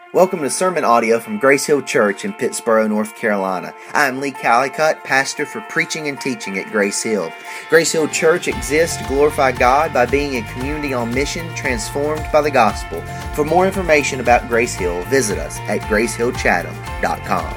Welcome to sermon audio from Grace Hill Church in Pittsboro, North Carolina. I am Lee Callicutt, pastor for preaching and teaching at Grace Hill. Grace Hill Church exists to glorify God by being a community on mission transformed by the gospel. For more information about Grace Hill, visit us at gracehillchatham.com.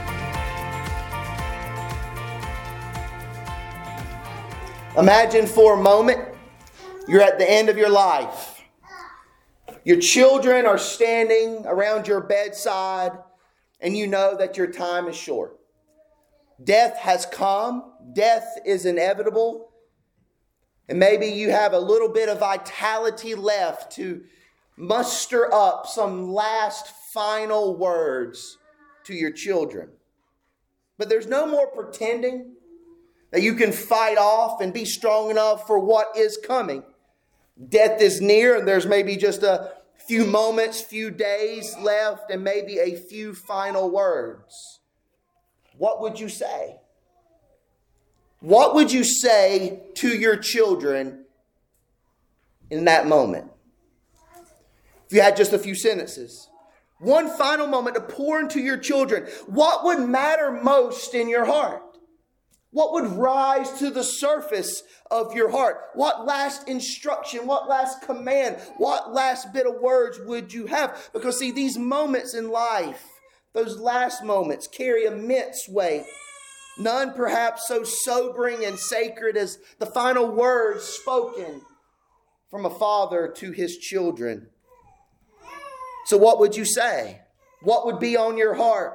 Imagine for a moment you're at the end of your life. Your children are standing around your bedside, and you know that your time is short. Death has come. Death is inevitable. And maybe you have a little bit of vitality left to muster up some last final words to your children. But there's no more pretending that you can fight off and be strong enough for what is coming. Death is near, and there's maybe just a few moments, few days left, and maybe a few final words. What would you say? What would you say to your children in that moment? If you had just a few sentences, one final moment to pour into your children, what would matter most in your heart? What would rise to the surface of your heart? What last instruction, what last command, what last bit of words would you have? Because see, these moments in life, those last moments carry immense weight. None perhaps so sobering and sacred as the final words spoken from a father to his children. So what would you say? What would be on your heart?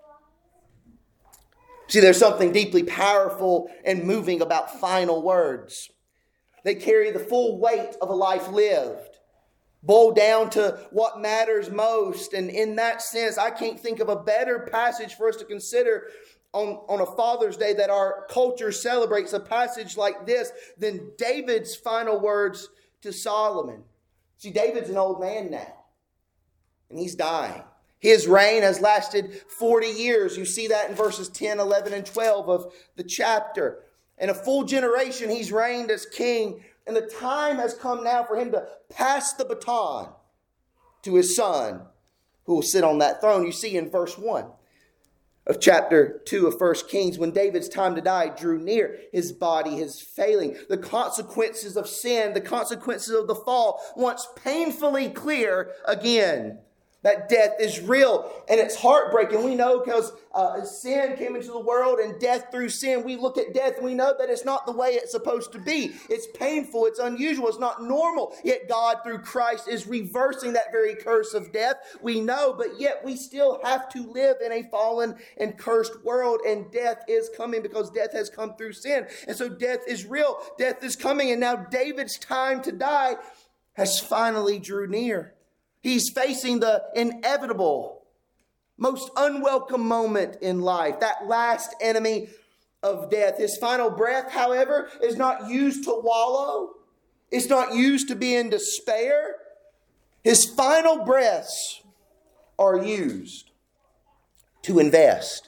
See, there's something deeply powerful and moving about final words. They carry the full weight of a life lived, boiled down to what matters most. And in that sense, I can't think of a better passage for us to consider on a Father's Day that our culture celebrates, a passage like this, than David's final words to Solomon. See, David's an old man now, and he's dying. His reign has lasted 40 years. You see that in verses 10, 11, and 12 of the chapter. In a full generation, he's reigned as king. And the time has come now for him to pass the baton to his son, who will sit on that throne. You see in verse 1 of chapter 2 of 1 Kings, when David's time to die drew near, his body is failing. The consequences of sin, the consequences of the fall, once painfully clear again. That death is real, and it's heartbreaking. We know because sin came into the world and death through sin. We look at death and we know that it's not the way it's supposed to be. It's painful, it's unusual, it's not normal. Yet God through Christ is reversing that very curse of death. We know, but yet we still have to live in a fallen and cursed world, and death is coming because death has come through sin. And so death is real, death is coming, and now David's time to die has finally drew near. He's facing the inevitable, most unwelcome moment in life, that last enemy of death. His final breath, however, is not used to wallow. It's not used to be in despair. His final breaths are used to invest.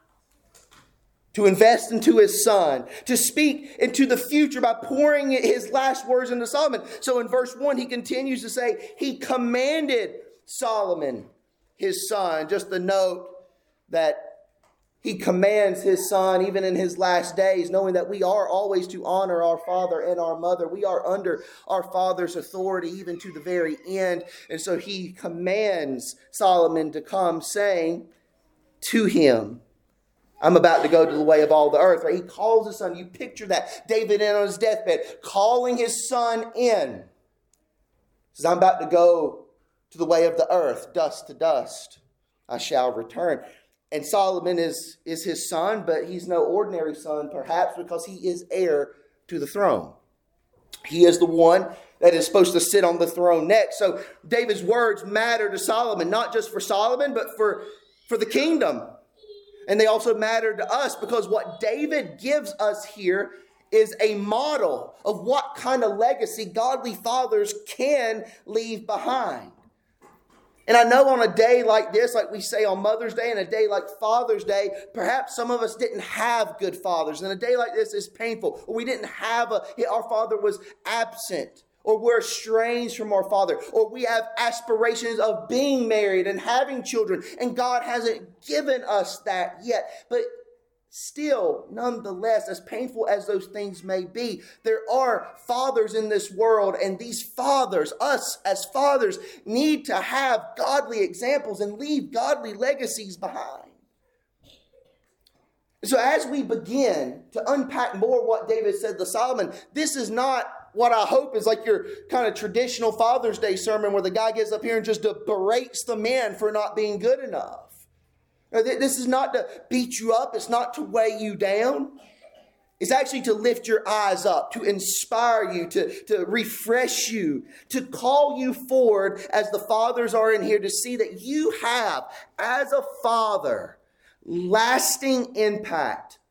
To invest into his son, to speak into the future by pouring his last words into Solomon. So in verse 1, he continues to say, he commanded Solomon, his son. Just the note that he commands his son even in his last days, knowing that we are always to honor our father and our mother. We are under our father's authority even to the very end. And so he commands Solomon to come, saying to him, I'm about to go to the way of all the earth. Right? He calls his son. You picture that. David in on his deathbed, calling his son in. He says, I'm about to go to the way of the earth. Dust to dust I shall return. And Solomon is his son, but he's no ordinary son, perhaps because he is heir to the throne. He is the one that is supposed to sit on the throne next. So David's words matter to Solomon, not just for Solomon, but for the kingdom. And they also matter to us because what David gives us here is a model of what kind of legacy godly fathers can leave behind. And I know on a day like this, like we say on Mother's Day, and a day like Father's Day, perhaps some of us didn't have good fathers. And a day like this is painful. Or we didn't have our father was absent. or we're estranged from our Father, or we have aspirations of being married and having children, and God hasn't given us that yet. But still, nonetheless, as painful as those things may be, there are fathers in this world, and these fathers, us as fathers, need to have godly examples and leave godly legacies behind. So as we begin to unpack more what David said to Solomon, this is not what I hope is like your kind of traditional Father's Day sermon where the guy gets up here and just berates the men for not being good enough. This is not to beat you up. It's not to weigh you down. It's actually to lift your eyes up, to inspire you, to refresh you, to call you forward as the fathers are in here, to see that you have, as a father, lasting impact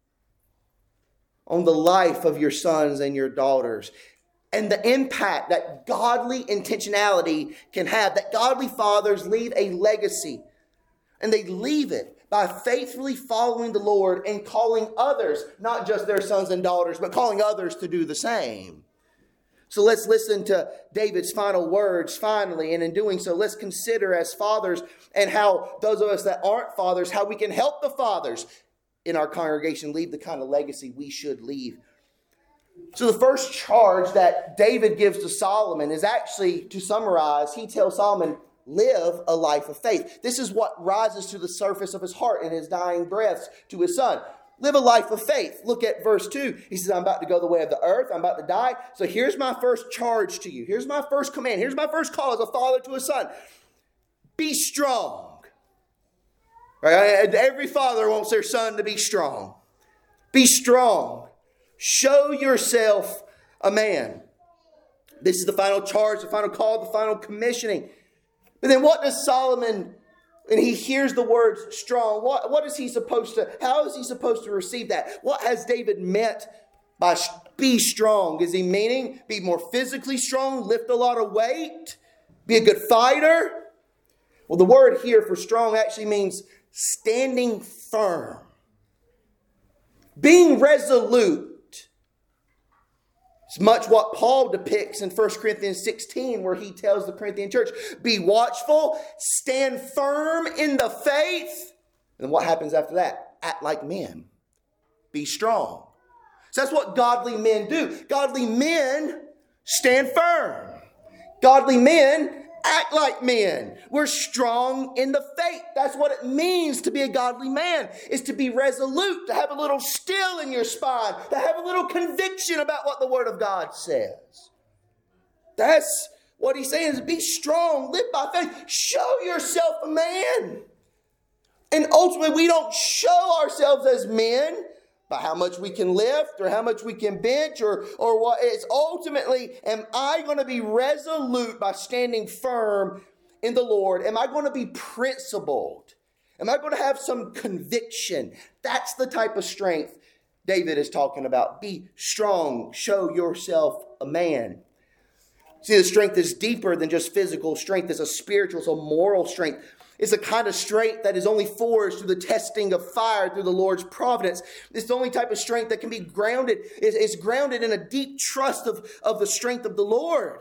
on the life of your sons and your daughters. And the impact that godly intentionality can have, that godly fathers leave a legacy. And they leave it by faithfully following the Lord and calling others, not just their sons and daughters, but calling others to do the same. So let's listen to David's final words finally. And in doing so, let's consider as fathers and how those of us that aren't fathers, how we can help the fathers in our congregation leave the kind of legacy we should leave. So the first charge that David gives to Solomon is actually, to summarize, he tells Solomon, live a life of faith. This is what rises to the surface of his heart in his dying breaths to his son. Live a life of faith. Look at verse 2. He says, I'm about to go the way of the earth. I'm about to die. So here's my first charge to you. Here's my first command. Here's my first call as a father to a son. Be strong. Right? Every father wants their son to be strong. Be strong. Show yourself a man. This is the final charge, the final call, the final commissioning. But then what does Solomon, and he hears the words strong, what is he supposed to, how is he supposed to receive that? What has David meant by be strong? Is he meaning be more physically strong, lift a lot of weight, be a good fighter? Well, the word here for strong actually means standing firm, being resolute. It's much what Paul depicts in 1 Corinthians 16, where he tells the Corinthian church, be watchful, stand firm in the faith. And what happens after that? Act like men. Be strong. So that's what godly men do. Godly men stand firm. Godly men act like men. We're strong in the faith. That's what it means to be a godly man, is to be resolute, to have a little steel in your spine, to have a little conviction about what the Word of God says. That's what he's saying, is be strong, live by faith, show yourself a man. And ultimately, we don't show ourselves as men by how much we can lift or how much we can bench or what. It's ultimately, am I going to be resolute by standing firm in the Lord? Am I going to be principled? Am I going to have some conviction? That's the type of strength David is talking about. Be strong. Show yourself a man. See, the strength is deeper than just physical strength. It's a spiritual, it's a moral strength. It's a kind of strength that is only forged through the testing of fire through the Lord's providence. It's the only type of strength that can be grounded. It's grounded in a deep trust of the strength of the Lord.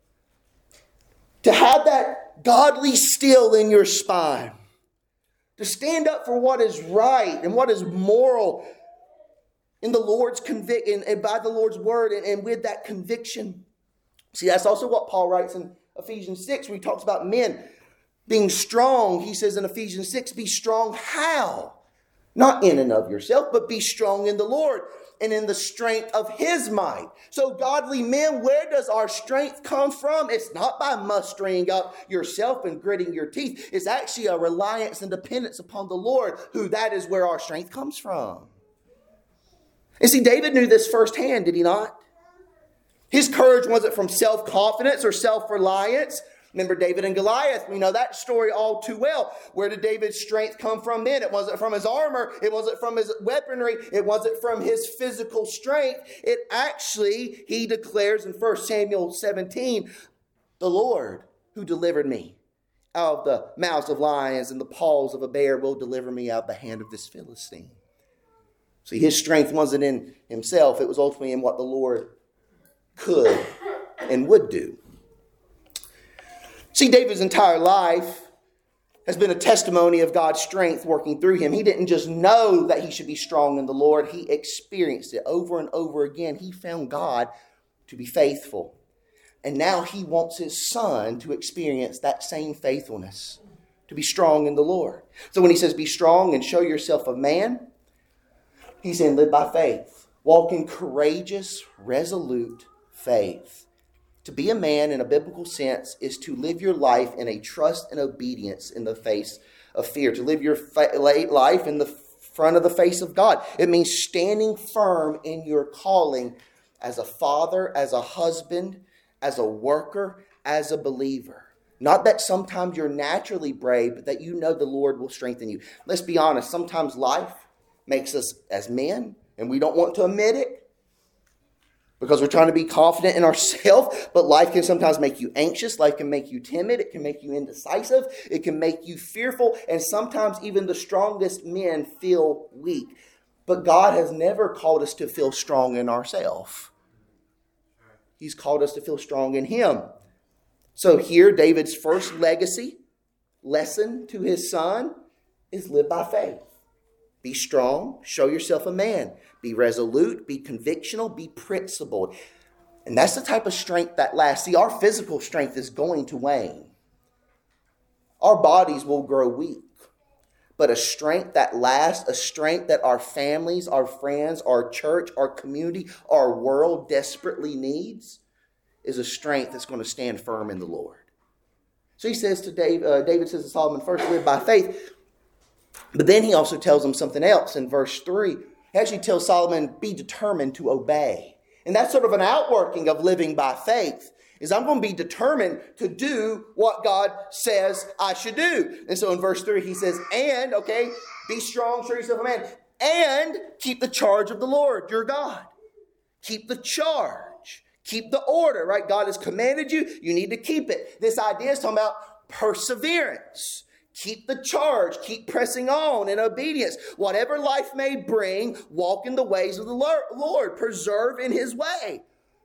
To have that godly steel in your spine. To stand up for what is right and what is moral in the Lord's conviction and by the Lord's word and with that conviction. See, that's also what Paul writes in Ephesians 6 where he talks about men being strong. He says in Ephesians 6, be strong how? Not in and of yourself, but be strong in the Lord and in the strength of his might. So godly men, where does our strength come from? It's not by mustering up yourself and gritting your teeth. It's actually a reliance and dependence upon the Lord, who that is where our strength comes from. And see, David knew this firsthand, did he not? His courage wasn't from self-confidence or self-reliance. Remember David and Goliath. We know that story all too well. Where did David's strength come from then? It wasn't from his armor. It wasn't from his weaponry. It wasn't from his physical strength. It actually, he declares in 1 Samuel 17, the Lord who delivered me out of the mouths of lions and the paws of a bear will deliver me out of the hand of this Philistine. See, his strength wasn't in himself. It was ultimately in what the Lord could and would do. See, David's entire life has been a testimony of God's strength working through him. He didn't just know that he should be strong in the Lord. He experienced it over and over again. He found God to be faithful. And now he wants his son to experience that same faithfulness, to be strong in the Lord. So when he says be strong and show yourself a man, he's saying live by faith. Walk in courageous, resolute faith. To be a man in a biblical sense is to live your life in a trust and obedience in the face of fear. To live your life in the front of the face of God. It means standing firm in your calling as a father, as a husband, as a worker, as a believer. Not that sometimes you're naturally brave, but that you know the Lord will strengthen you. Let's be honest, sometimes life makes us as men, and we don't want to admit it because we're trying to be confident in ourselves, but life can sometimes make you anxious. Life can make you timid. It can make you indecisive. It can make you fearful, and sometimes even the strongest men feel weak. But God has never called us to feel strong in ourselves. He's called us to feel strong in Him. So here, David's first lesson to his son is live by faith. Be strong, show yourself a man. Be resolute, be convictional, be principled. And that's the type of strength that lasts. See, our physical strength is going to wane. Our bodies will grow weak. But a strength that lasts, a strength that our families, our friends, our church, our community, our world desperately needs, is a strength that's going to stand firm in the Lord. So he says to David says to Solomon, first live by faith. But then he also tells him something else in verse 3. He actually tells Solomon, be determined to obey. And that's sort of an outworking of living by faith. Is I'm going to be determined to do what God says I should do. And so in verse 3 he says, and, okay, be strong, show yourself a man, and keep the charge of the Lord, your God. Keep the charge. Keep the order, right? God has commanded you. You need to keep it. This idea is talking about perseverance. Keep the charge. Keep pressing on in obedience. Whatever life may bring, walk in the ways of the Lord. Preserve in His way.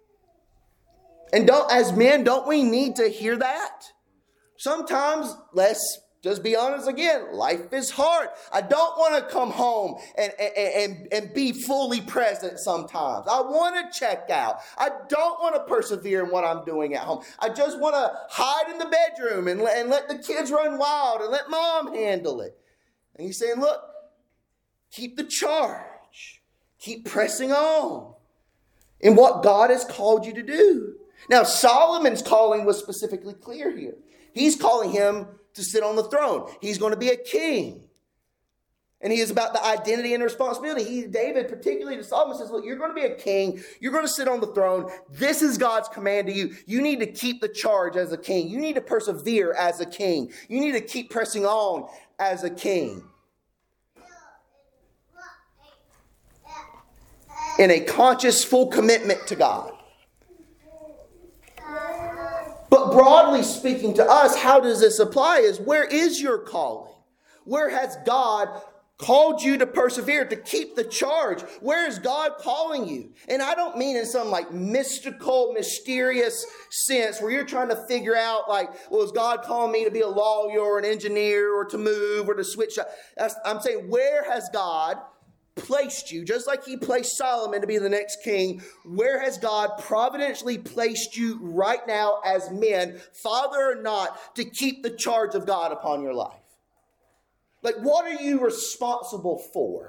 And as men, don't we need to hear that? Sometimes, let's just be honest again, life is hard. I don't want to come home and be fully present sometimes. I want to check out. I don't want to persevere in what I'm doing at home. I just want to hide in the bedroom and let the kids run wild and let mom handle it. And he's saying, look, keep the charge. Keep pressing on in what God has called you to do. Now, Solomon's calling was specifically clear here. He's calling him to sit on the throne. He's going to be a king. And he is about the identity and responsibility. David, particularly to Solomon, says, look, you're going to be a king. You're going to sit on the throne. This is God's command to you. You need to keep the charge as a king. You need to persevere as a king. You need to keep pressing on as a king. In a conscious, full commitment to God. But broadly speaking to us, how does this apply? Is where is your calling? Where has God called you to persevere, to keep the charge? Where is God calling you? And I don't mean in some like mystical, mysterious sense where you're trying to figure out like, well, is God calling me to be a lawyer or an engineer or to move or to switch? I'm saying, where has God placed you, just like He placed Solomon to be the next king? Where has God providentially placed you right now as men, father or not, to keep the charge of God upon your life? Like, what are you responsible for?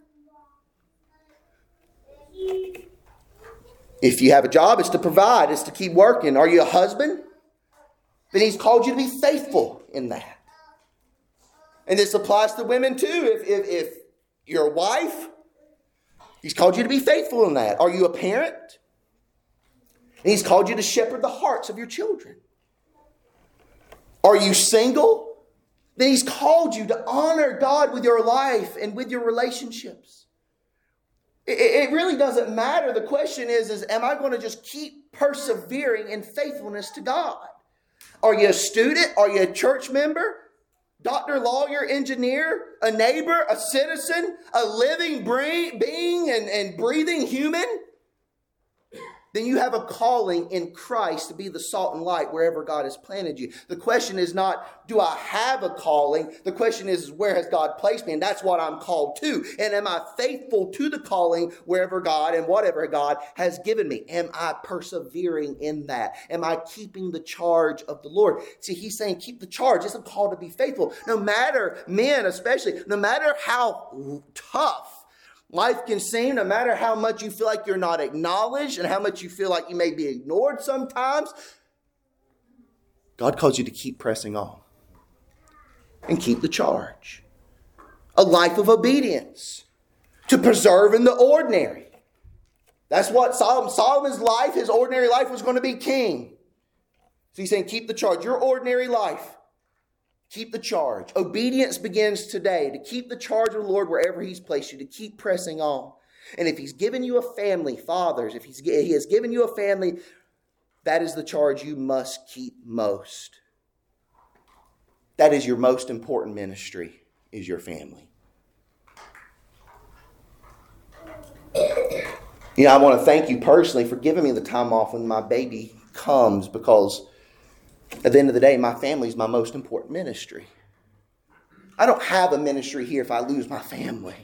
If you have a job, it's to provide, it's to keep working. Are you a husband? Then He's called you to be faithful in that. And this applies to women too. If you're a wife, He's called you to be faithful in that. Are you a parent? And He's called you to shepherd the hearts of your children. Are you single? Then He's called you to honor God with your life and with your relationships. It really doesn't matter. The question is am I going to just keep persevering in faithfulness to God? Are you a student? Are you a church member? Doctor, lawyer, engineer, a neighbor, a citizen, a living being and breathing human? then you have a calling in Christ to be the salt and light wherever God has planted you. The question is not, do I have a calling? The question is, where has God placed me? And that's what I'm called to. And am I faithful to the calling wherever God and whatever God has given me? Am I persevering in that? Am I keeping the charge of the Lord? See, he's saying keep the charge. It's a call to be faithful. No matter, men especially, no matter how tough life can seem, no matter how much you feel like you're not acknowledged and how much you feel like you may be ignored sometimes, God calls you to keep pressing on and keep the charge. A life of obedience, to preserve in the ordinary. That's what Solomon's life, his ordinary life, was going to be king. So he's saying keep the charge. Your ordinary life, keep the charge. Obedience begins today, to keep the charge of the Lord wherever he's placed you, to keep pressing on. And if he's given you a family, fathers, if he has given you a family, that is the charge you must keep most. That is your most important ministry, is your family. You know, I want to thank you personally for giving me the time off when my baby comes, because at the end of the day, my family is my most important ministry. I don't have a ministry here if I lose my family.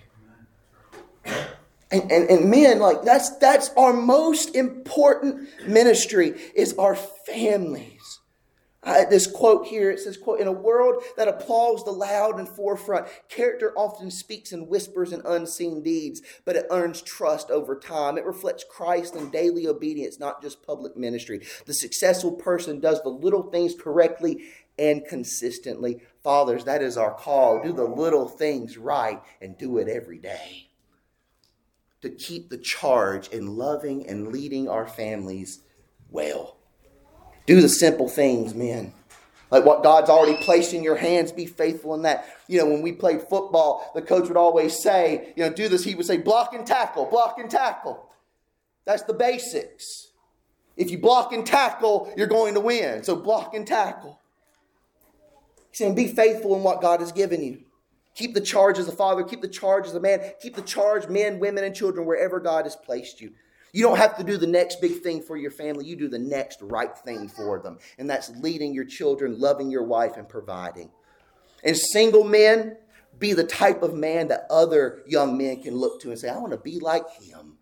And men, like that's our most important ministry, is our families. This quote here, it says, quote, "In a world that applauds the loud and forefront, character often speaks in whispers and unseen deeds, but it earns trust over time. It reflects Christ in daily obedience, not just public ministry. The successful person does the little things correctly and consistently." Fathers, that is our call. Do the little things right and do it every day. To keep the charge in loving and leading our families well. Do the simple things, men. Like what God's already placed in your hands, be faithful in that. You know, when we played football, the coach would always say, you know, do this. He would say, block and tackle, block and tackle. That's the basics. If you block and tackle, you're going to win. So block and tackle. He's saying, be faithful in what God has given you. Keep the charge as a father. Keep the charge as a man. Keep the charge, men, women, and children, wherever God has placed you. You don't have to do the next big thing for your family. You do the next right thing for them. And that's leading your children, loving your wife, and providing. And single men, be the type of man that other young men can look to and say, I want to be like him.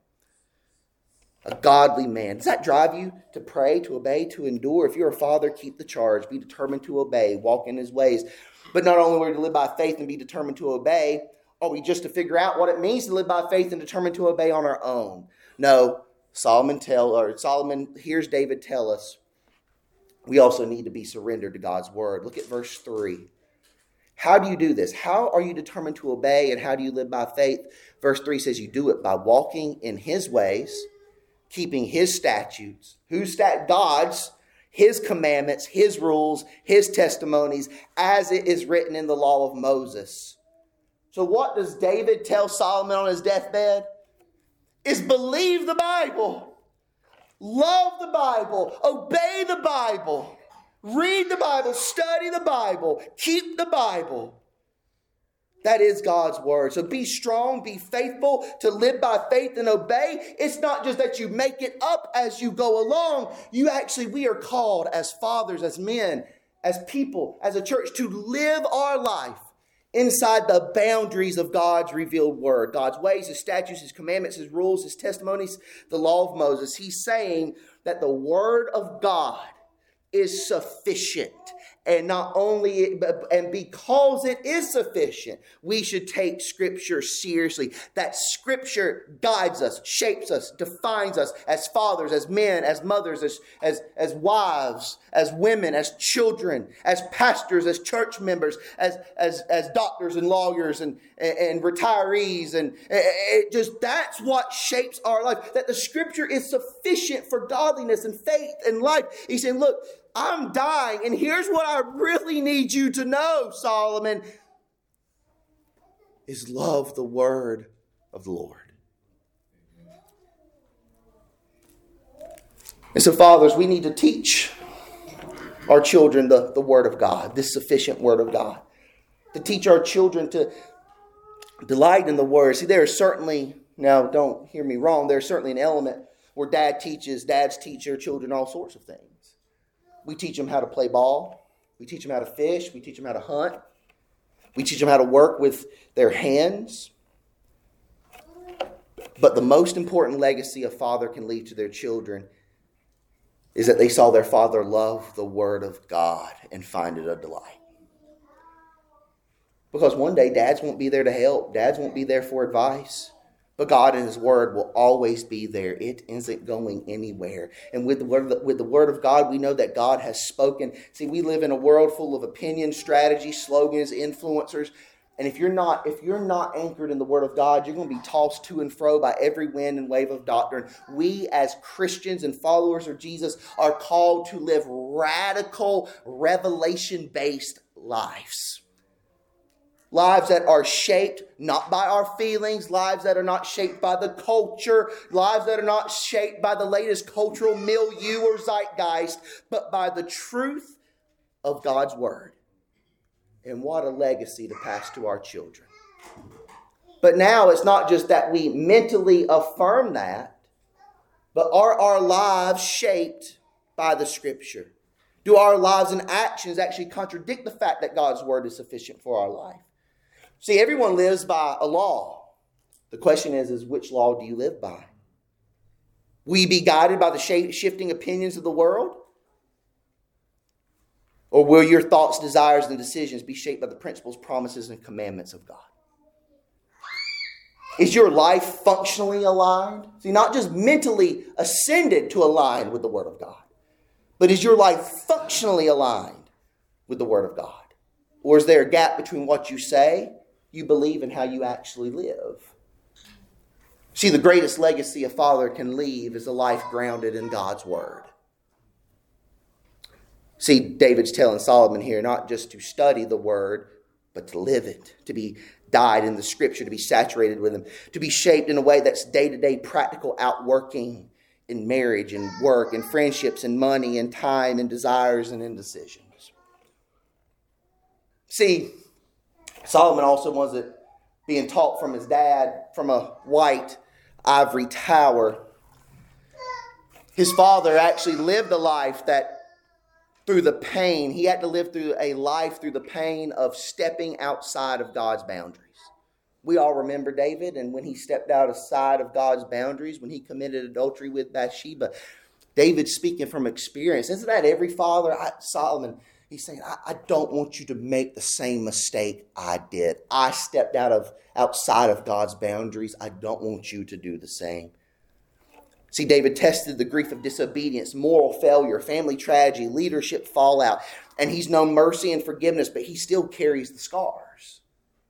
A godly man. Does that drive you to pray, to obey, to endure? If you're a father, keep the charge. Be determined to obey. Walk in his ways. But not only are we to live by faith and be determined to obey, are we just to figure out what it means to live by faith and determined to obey on our own? No. Solomon hears David tell us we also need to be surrendered to God's word. Look at verse 3. How do you do this? How are you determined to obey, and how do you live by faith? Verse 3 says you do it by walking in his ways, keeping his statutes. God's, his commandments, his rules, his testimonies, as it is written in the law of Moses. So what does David tell Solomon on his deathbed? Is believe the Bible, love the Bible, obey the Bible, read the Bible, study the Bible, keep the Bible. That is God's word. So be strong, be faithful, to live by faith and obey. It's not just that you make it up as you go along. We are called as fathers, as men, as people, as a church, to live our life inside the boundaries of God's revealed word. God's ways, his statutes, his commandments, his rules, his testimonies, the law of Moses. He's saying that the word of God is sufficient. And not only, and because it is sufficient, we should take Scripture seriously. That Scripture guides us, shapes us, defines us as fathers, as men, as mothers, as wives, as women, as children, as pastors, as church members, as doctors and lawyers and retirees. And that's what shapes our life. That the Scripture is sufficient for godliness and faith and life. He's saying, look, I'm dying, and here's what I really need you to know, Solomon, is love the word of the Lord. And so, fathers, we need to teach our children the word of God, this sufficient word of God. To teach our children to delight in the word. See, there is certainly, now don't hear me wrong, there's certainly an element where dads teach their children all sorts of things. We teach them how to play ball. We teach them how to fish. We teach them how to hunt. We teach them how to work with their hands. But the most important legacy a father can leave to their children is that they saw their father love the Word of God and find it a delight. Because one day dads won't be there to help. Dads won't be there for advice. But God and His Word will always be there. It isn't going anywhere. And with the Word of God, we know that God has spoken. See, we live in a world full of opinions, strategies, slogans, influencers. And if you're not anchored in the Word of God, you're going to be tossed to and fro by every wind and wave of doctrine. We as Christians and followers of Jesus are called to live radical, revelation-based lives. Lives that are shaped not by our feelings, lives that are not shaped by the culture, lives that are not shaped by the latest cultural milieu or zeitgeist, but by the truth of God's Word. And what a legacy to pass to our children. But now it's not just that we mentally affirm that, but are our lives shaped by the Scripture? Do our lives and actions actually contradict the fact that God's Word is sufficient for our life? See, everyone lives by a law. The question is which law do you live by? Will you be guided by the shifting opinions of the world? Or will your thoughts, desires, and decisions be shaped by the principles, promises, and commandments of God? Is your life functionally aligned? See, not just mentally ascended to align with the Word of God, but is your life functionally aligned with the Word of God? Or is there a gap between what you say, you believe, and how you actually live? See, the greatest legacy a father can leave is a life grounded in God's Word. See, David's telling Solomon here not just to study the Word, but to live it, to be dyed in the Scripture, to be saturated with them, to be shaped in a way that's day-to-day practical outworking in marriage and work and friendships and money and time and desires and indecisions. See, Solomon also wasn't being taught from his dad from a white ivory tower. His father actually lived a life that through the pain, he had to live through a life through the pain of stepping outside of God's boundaries. We all remember David, and when he stepped outside of God's boundaries, when he committed adultery with Bathsheba, David speaking from experience. Isn't that every father? Solomon, he's saying, I don't want you to make the same mistake I did. I stepped outside of God's boundaries. I don't want you to do the same. See, David tested the grief of disobedience, moral failure, family tragedy, leadership fallout, and he's known mercy and forgiveness, but he still carries the scars.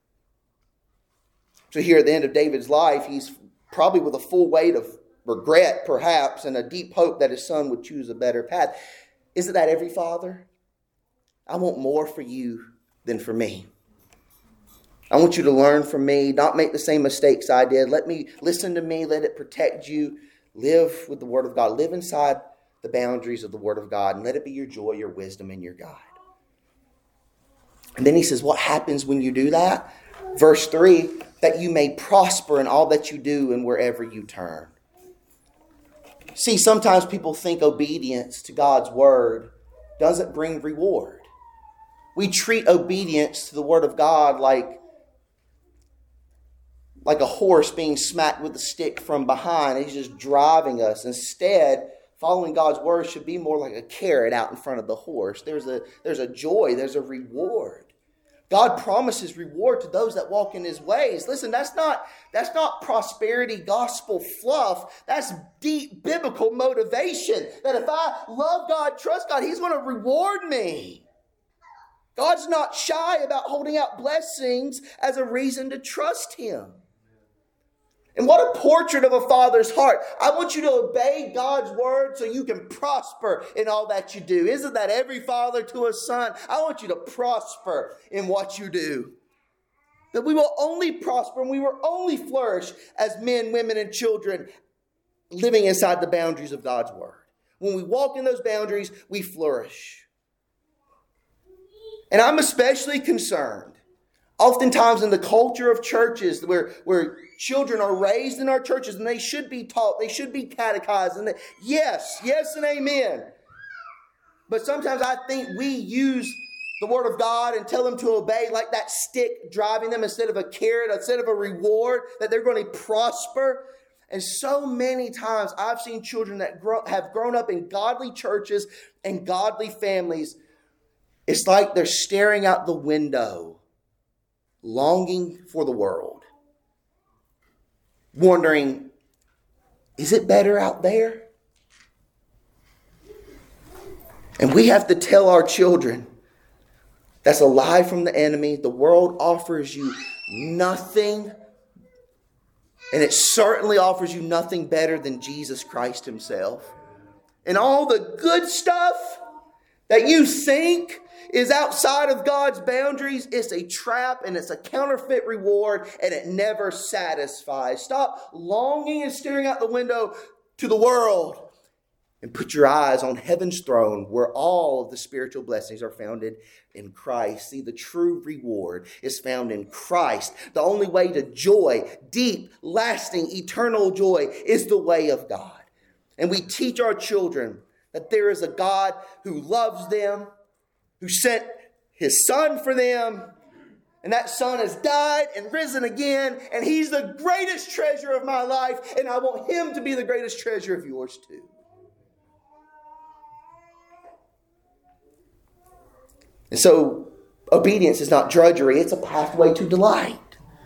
So here at the end of David's life, he's probably with a full weight of regret, perhaps, and a deep hope that his son would choose a better path. Isn't that every father? I want more for you than for me. I want you to learn from me, not make the same mistakes I did. Listen to me, let it protect you. Live with the Word of God. Live inside the boundaries of the Word of God, and let it be your joy, your wisdom, and your guide. And then he says, what happens when you do that? Verse 3, that you may prosper in all that you do and wherever you turn. See, sometimes people think obedience to God's Word doesn't bring reward. We treat obedience to the Word of God like a horse being smacked with a stick from behind. He's just driving us. Instead, following God's Word should be more like a carrot out in front of the horse. There's a joy. There's a reward. God promises reward to those that walk in His ways. Listen, that's not prosperity gospel fluff. That's deep biblical motivation. That if I love God, trust God, He's going to reward me. God's not shy about holding out blessings as a reason to trust Him. And what a portrait of a father's heart. I want you to obey God's Word so you can prosper in all that you do. Isn't that every father to a son? I want you to prosper in what you do. That we will only prosper and we will only flourish as men, women, and children living inside the boundaries of God's Word. When we walk in those boundaries, we flourish. And I'm especially concerned Oftentimes in the culture of churches where children are raised in our churches and they should be taught, they should be catechized. And yes and amen. But sometimes I think we use the Word of God and tell them to obey like that stick driving them instead of a carrot, instead of a reward, that they're going to prosper. And so many times I've seen children that have grown up in godly churches and godly families. It's like they're staring out the window, longing for the world, wondering, is it better out there? And we have to tell our children, that's a lie from the enemy. The world offers you nothing, and it certainly offers you nothing better than Jesus Christ himself. And all the good stuff that you think is outside of God's boundaries, it's a trap and it's a counterfeit reward, and it never satisfies. Stop longing and staring out the window to the world and put your eyes on heaven's throne, where all of the spiritual blessings are founded in Christ. See, the true reward is found in Christ. The only way to joy, deep, lasting, eternal joy, is the way of God. And we teach our children that there is a God who loves them, who sent his Son for them, and that Son has died and risen again, and he's the greatest treasure of my life, and I want him to be the greatest treasure of yours too. And so, obedience is not drudgery, it's a pathway to delight.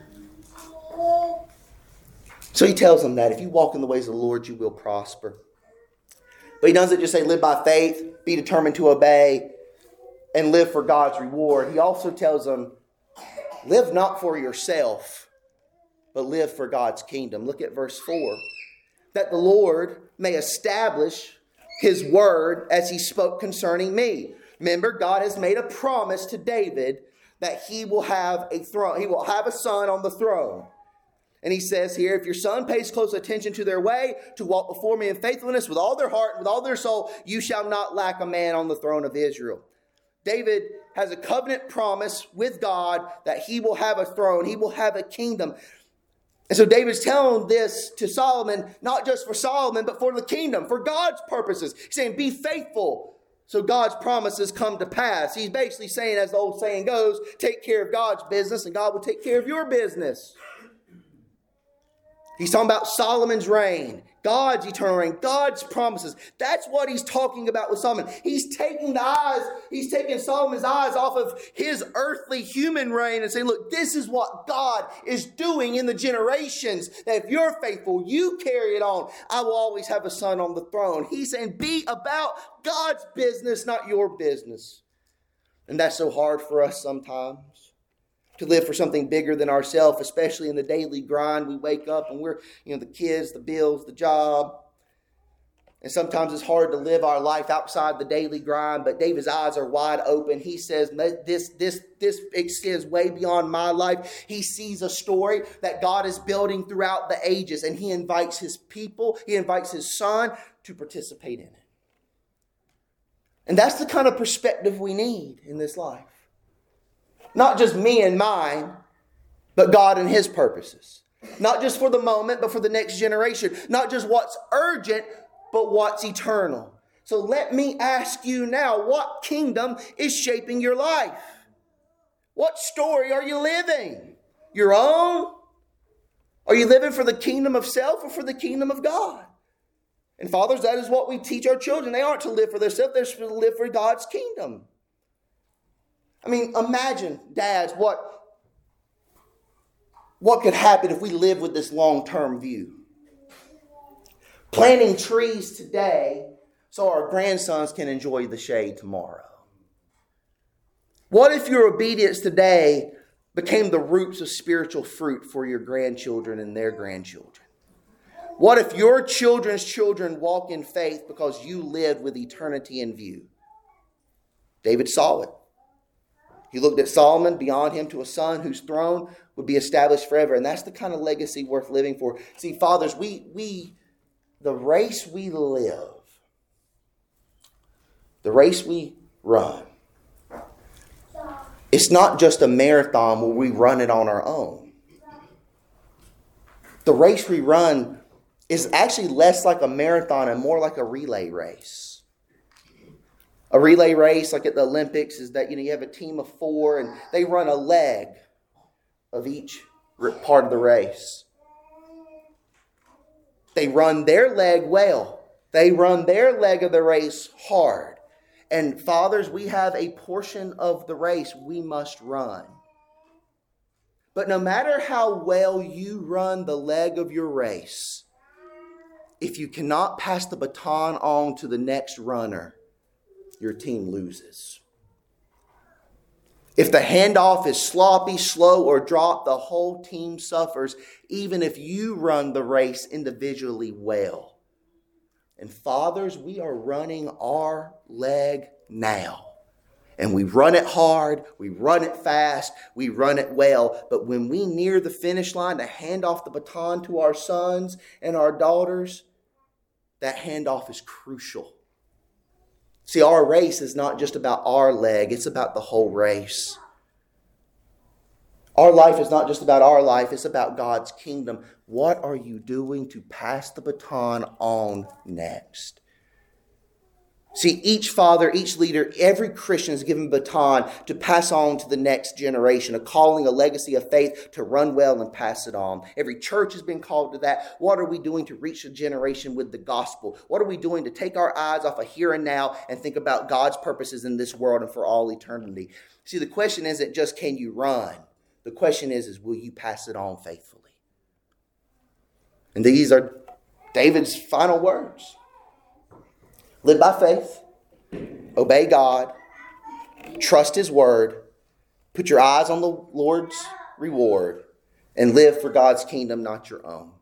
So he tells them that if you walk in the ways of the Lord, you will prosper. But he doesn't just say live by faith, be determined to obey, and live for God's reward. He also tells them, live not for yourself, but live for God's kingdom. Look at verse 4. That the Lord may establish his word as he spoke concerning me. Remember, God has made a promise to David that he will have a throne. He will have a son on the throne. And he says here, if your son pays close attention to their way, to walk before me in faithfulness with all their heart and with all their soul, you shall not lack a man on the throne of Israel. David has a covenant promise with God that he will have a throne. He will have a kingdom. And so David's telling this to Solomon, not just for Solomon, but for the kingdom, for God's purposes. He's saying, be faithful, so God's promises come to pass. He's basically saying, as the old saying goes, take care of God's business and God will take care of your business. He's talking about Solomon's reign, God's eternal reign, God's promises. That's what he's talking about with Solomon. He's taking Solomon's eyes off of his earthly human reign and saying, look, this is what God is doing in the generations. That if you're faithful, you carry it on. I will always have a son on the throne. He's saying, be about God's business, not your business. And that's so hard for us sometimes, to live for something bigger than ourselves, especially in the daily grind. We wake up and we're, the kids, the bills, the job. And sometimes it's hard to live our life outside the daily grind, but David's eyes are wide open. He says, this extends way beyond my life. He sees a story that God is building throughout the ages, and he invites his people, he invites his son to participate in it. And that's the kind of perspective we need in this life. Not just me and mine, but God and his purposes. Not just for the moment, but for the next generation. Not just what's urgent, but what's eternal. So let me ask you now, what kingdom is shaping your life? What story are you living? Your own? Are you living for the kingdom of self or for the kingdom of God? And fathers, that is what we teach our children. They aren't to live for themselves, they're to live for God's kingdom. I mean, imagine, dads, what could happen if we live with this long-term view. Planting trees today so our grandsons can enjoy the shade tomorrow. What if your obedience today became the roots of spiritual fruit for your grandchildren and their grandchildren? What if your children's children walk in faith because you lived with eternity in view? David saw it. He looked at Solomon, beyond him to a son whose throne would be established forever. And that's the kind of legacy worth living for. See, fathers, the race we live, the race we run, It's not just a marathon where we run it on our own. The race we run is actually less like a marathon and more like a relay race. A relay race, like at the Olympics, is that you have a team of 4 and they run a leg of each part of the race. They run their leg well. They run their leg of the race hard. And fathers, we have a portion of the race we must run. But no matter how well you run the leg of your race, if you cannot pass the baton on to the next runner, your team loses. If the handoff is sloppy, slow, or dropped, the whole team suffers, even if you run the race individually well. And fathers, we are running our leg now. And we run it hard, we run it fast, we run it well. But when we near the finish line to hand off the baton to our sons and our daughters, that handoff is crucial. See, our race is not just about our leg, it's about the whole race. Our life is not just about our life, it's about God's kingdom. What are you doing to pass the baton on next? See, each father, each leader, every Christian is given a baton to pass on to the next generation, a calling, a legacy of faith to run well and pass it on. Every church has been called to that. What are we doing to reach a generation with the gospel? What are we doing to take our eyes off of here and now and think about God's purposes in this world and for all eternity? See, the question isn't just can you run? The question is will you pass it on faithfully? And these are David's final words. Live by faith, obey God, trust His word, put your eyes on the Lord's reward, and live for God's kingdom, not your own.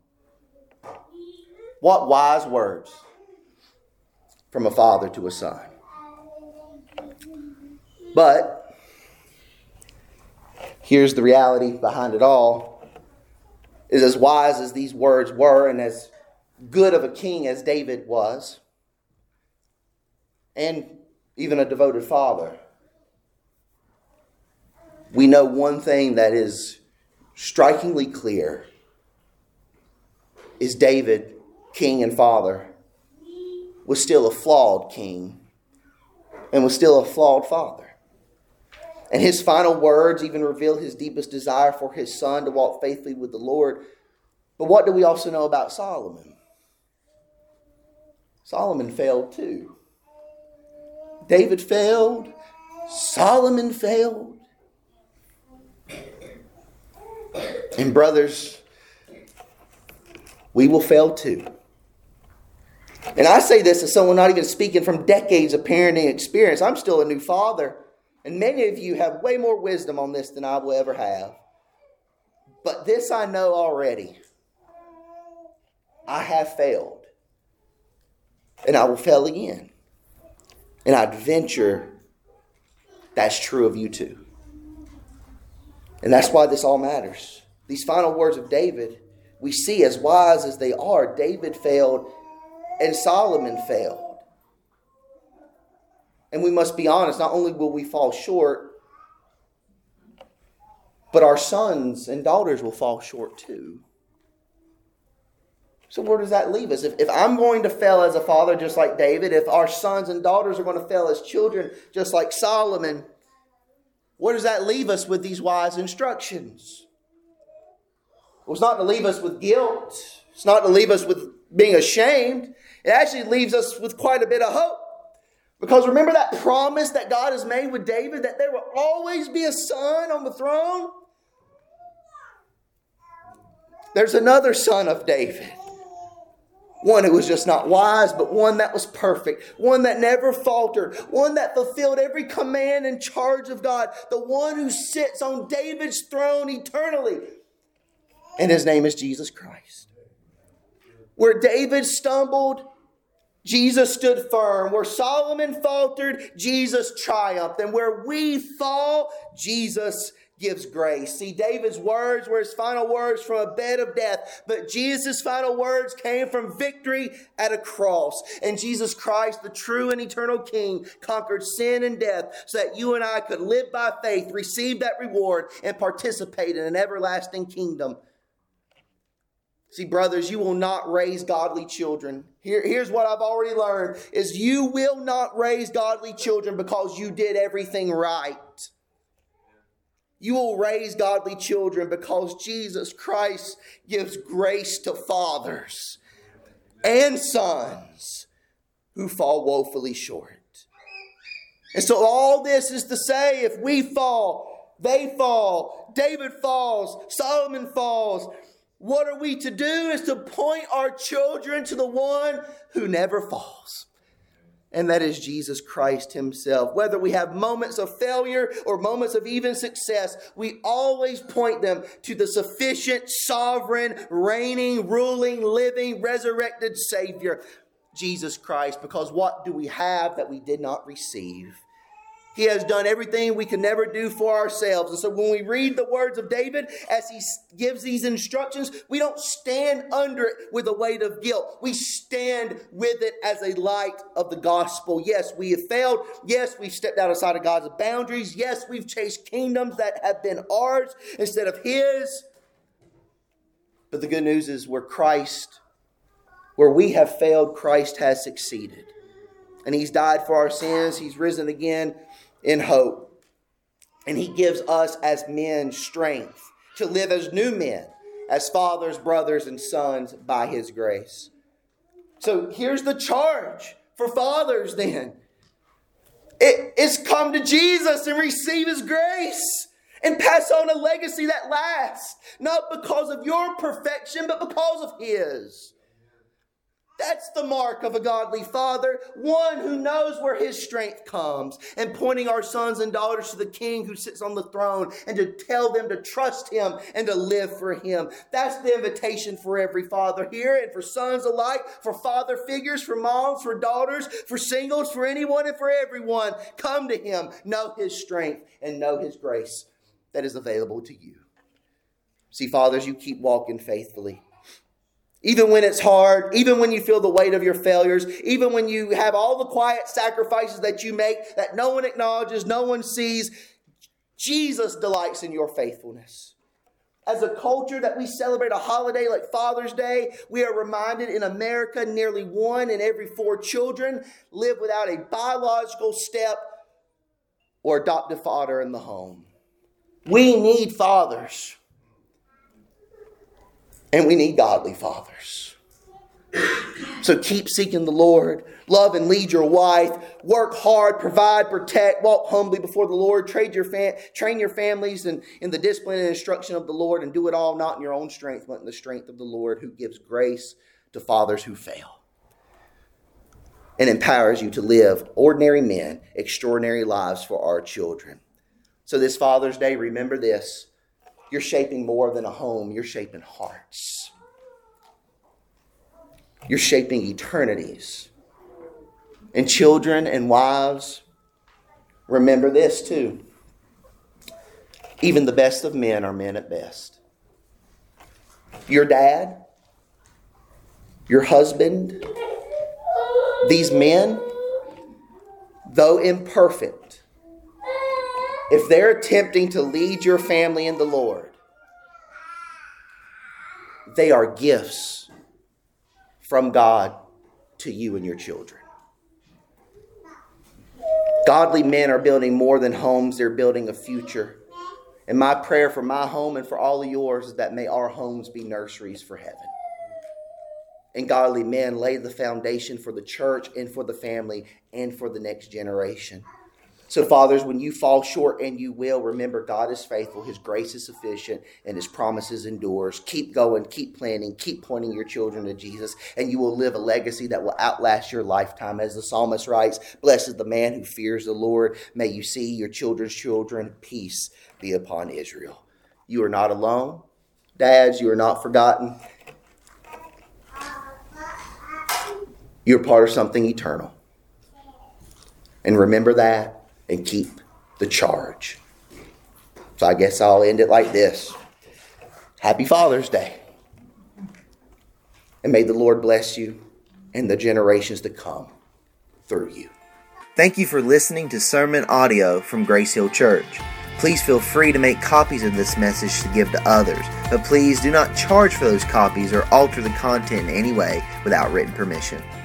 What wise words from a father to a son. But here's the reality behind it all, is as wise as these words were and as good of a king as David was, and even a devoted father, we know one thing that is strikingly clear is David, king and father, was still a flawed king and was still a flawed father. And his final words even reveal his deepest desire for his son to walk faithfully with the Lord. But what do we also know about Solomon? Solomon failed too. David failed. Solomon failed. And brothers, we will fail too. And I say this as someone not even speaking from decades of parenting experience. I'm still a new father. And many of you have way more wisdom on this than I will ever have. But this I know already. I have failed. And I will fail again. And I'd venture that's true of you too. And that's why this all matters. These final words of David, we see as wise as they are, David failed and Solomon failed. And we must be honest, not only will we fall short, but our sons and daughters will fall short too. So where does that leave us? If I'm going to fail as a father just like David, if our sons and daughters are going to fail as children just like Solomon, where does that leave us with these wise instructions? Well, it's not to leave us with guilt. It's not to leave us with being ashamed. It actually leaves us with quite a bit of hope. Because remember that promise that God has made with David, that there will always be a son on the throne? There's another son of David. One who was just not wise, but one that was perfect. One that never faltered. One that fulfilled every command and charge of God. The one who sits on David's throne eternally. And his name is Jesus Christ. Where David stumbled, Jesus stood firm. Where Solomon faltered, Jesus triumphed. And where we fall, Jesus gives grace. See, David's words were his final words from a bed of death, but Jesus' final words came from victory at a cross. And Jesus Christ, the true and eternal King, conquered sin and death so that you and I could live by faith, receive that reward, and participate in an everlasting kingdom. See, brothers, you will not raise godly children. Here's what I've already learned, is you will not raise godly children because you did everything right. You will raise godly children because Jesus Christ gives grace to fathers and sons who fall woefully short. And so all this is to say, if we fall, they fall, David falls, Solomon falls, what are we to do is to point our children to the one who never falls. And that is Jesus Christ himself. Whether we have moments of failure or moments of even success, we always point them to the sufficient, sovereign, reigning, ruling, living, resurrected Savior, Jesus Christ. Because what do we have that we did not receive? He has done everything we can never do for ourselves. And so when we read the words of David as he gives these instructions, we don't stand under it with a weight of guilt. We stand with it as a light of the gospel. Yes, we have failed. Yes, we've stepped outside of God's boundaries. Yes, we've chased kingdoms that have been ours instead of his. But the good news is where we have failed, Christ has succeeded. And he's died for our sins. He's risen again in hope. And he gives us as men strength to live as new men, as fathers, brothers, and sons by his grace. So here's the charge for fathers then. It's come to Jesus and receive his grace and pass on a legacy that lasts. Not because of your perfection, but because of his. That's the mark of a godly father, one who knows where his strength comes, and pointing our sons and daughters to the King who sits on the throne and to tell them to trust him and to live for him. That's the invitation for every father here and for sons alike, for father figures, for moms, for daughters, for singles, for anyone and for everyone. Come to him, know his strength and know his grace that is available to you. See, fathers, you keep walking faithfully. Even when it's hard, even when you feel the weight of your failures, even when you have all the quiet sacrifices that you make that no one acknowledges, no one sees, Jesus delights in your faithfulness. As a culture that we celebrate a holiday like Father's Day, we are reminded in America nearly 1 in every 4 children live without a biological step or adoptive father in the home. We need fathers. And we need godly fathers. So keep seeking the Lord. Love and lead your wife. Work hard, provide, protect, walk humbly before the Lord. Train your families in the discipline and instruction of the Lord, and do it all not in your own strength, but in the strength of the Lord, who gives grace to fathers who fail and empowers you to live ordinary men, extraordinary lives for our children. So this Father's Day, remember this. You're shaping more than a home. You're shaping hearts. You're shaping eternities. And children and wives, remember this too. Even the best of men are men at best. Your dad, your husband, these men, though imperfect, if they're attempting to lead your family in the Lord, they are gifts from God to you and your children. Godly men are building more than homes. They're building a future. And my prayer for my home and for all of yours is that may our homes be nurseries for heaven. And godly men lay the foundation for the church and for the family and for the next generation. So fathers, when you fall short, and you will, remember God is faithful, his grace is sufficient, and his promises endures. Keep going, keep planning, keep pointing your children to Jesus, and you will live a legacy that will outlast your lifetime. As the psalmist writes, blessed is the man who fears the Lord. May you see your children's children. Peace be upon Israel. You are not alone. Dads, you are not forgotten. You're part of something eternal. And remember that. And keep the charge. So I guess I'll end it like this. Happy Father's Day. And may the Lord bless you and the generations to come through you. Thank you for listening to sermon audio from Grace Hill Church. Please feel free to make copies of this message to give to others, but please do not charge for those copies or alter the content in any way without written permission.